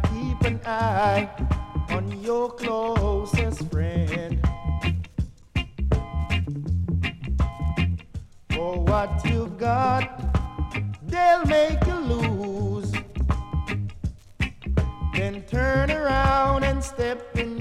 keep an eye on your closest friend. For what you got, they'll make you lose. Then turn around and step in